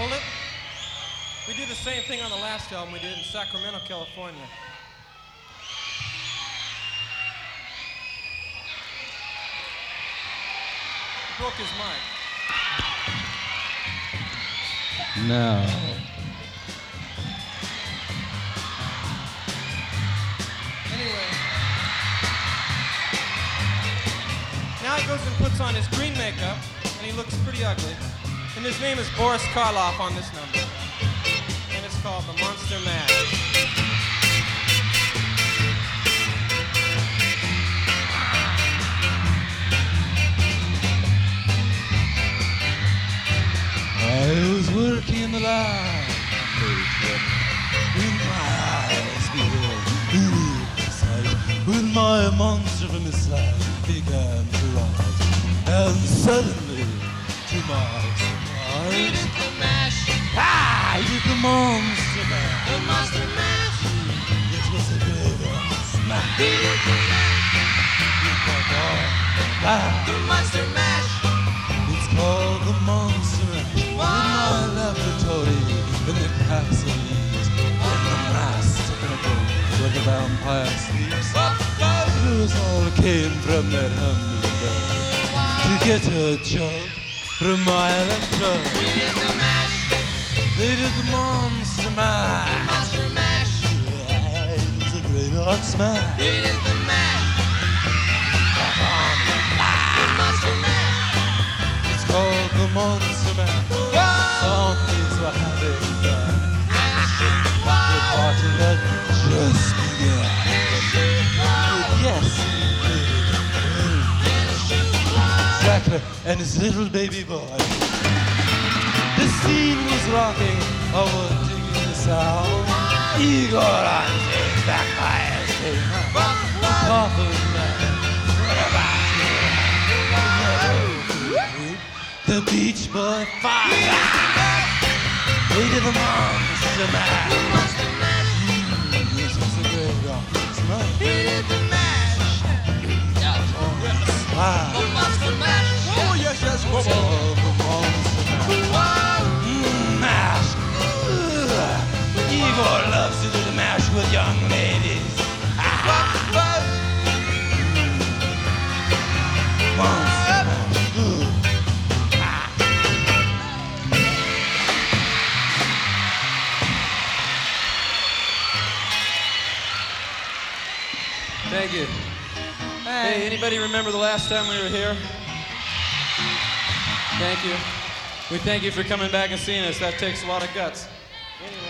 Hold it. We did the same thing on the last album we did in Sacramento, California. He broke his mic. No. Anyway. Now he goes and puts on his green makeup, and he looks pretty ugly. And his name is Boris Karloff on this number. And it's called The Monster Mash. I was working in the lab with my eyes behold the sight, when my monster from his slab began to rise, and suddenly, to my surprise, he did the mash. I did the monster mash. The monster mash. It was a great smash. He did the mash. The monster mash. It's called the monster mash. In my laboratory, in the capsules, in the master bedroom, where the vampire sleeps. It was all came from that hummingbird to get a job from my electrode. We did the mash. They did the monster mash. The monster mash. Yeah, it was a great hot smash. We did the mash. The monster mash. It's called the monster mash. Zombies were having fun. The party had just begun. Yes, exactly. And his little baby boy. The scene was rocking. I was digging the sound. Igor on his backfires came up. Top of the night. The Beach Boy fire. They did the monster mash. The monster mash. This was a great rock smash. He did the mash. Wow. The monster mash. Oh, yes, yes, Oh, the monster mash. Mash. Igor loves to do the mash with young ladies. Monster mash. Thank you. Hey, anybody remember the last time we were here? Thank you. We thank you for coming back and seeing us. That takes a lot of guts. Anyway.